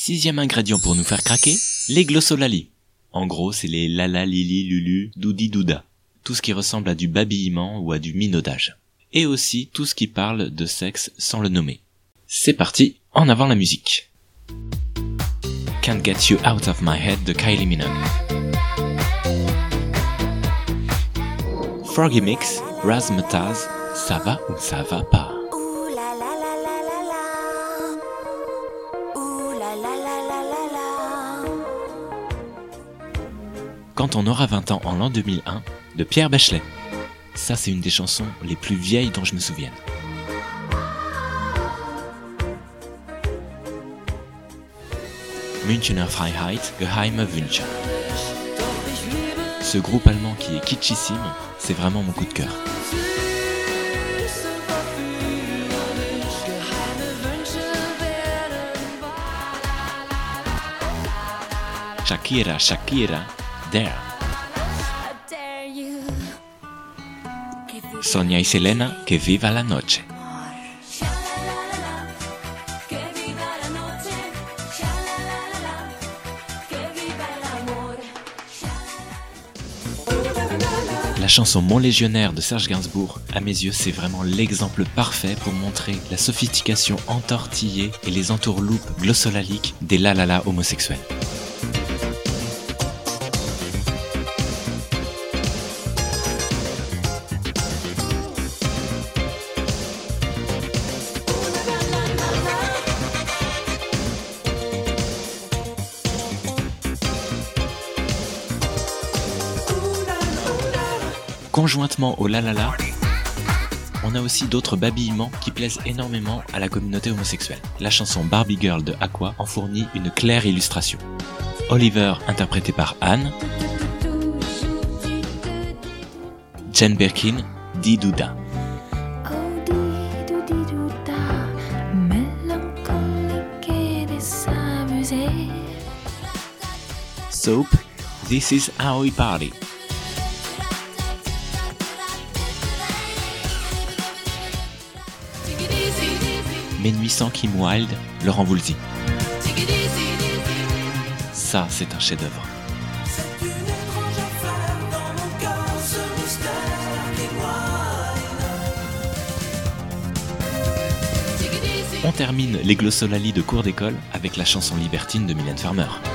Sixième ingrédient pour nous faire craquer, les glossolalis. En gros, c'est les lala, lili, lulu, doudi, douda. Tout ce qui ressemble à du babillement ou à du minaudage. Et aussi tout ce qui parle de sexe sans le nommer. C'est parti, en avant la musique. Can't Get You Out of My Head de Kylie Minogue. Froggy Mix, Razzmatazz, ça va ou ça va pas. Quand on aura 20 ans en l'an 2001, de Pierre Bachelet. Ça, c'est une des chansons les plus vieilles dont je me souvienne. Münchener Freiheit, Geheime Wünsche. Ce groupe allemand qui est kitschissime, c'est vraiment mon coup de cœur. Shakira, Shakira, There. Sonia y Selena, Que viva la noche. La chanson Mon Légionnaire de Serge Gainsbourg, à mes yeux, c'est vraiment l'exemple parfait pour montrer la sophistication entortillée et les entourloupes glossolaliques des lalala homosexuels. Conjointement au lalala, on a aussi d'autres babillements qui plaisent énormément à la communauté homosexuelle. La chanson Barbie Girl de Aqua en fournit une claire illustration. Oliver interprété par Anne, Jane Birkin, Di Douda. Soap, This is How We Party. Mes nuits sans Kim Wilde, Laurent Voulzy. Ça, c'est un chef-d'œuvre. On termine les glossolalis de cours d'école avec la chanson libertine de Mylène Farmer.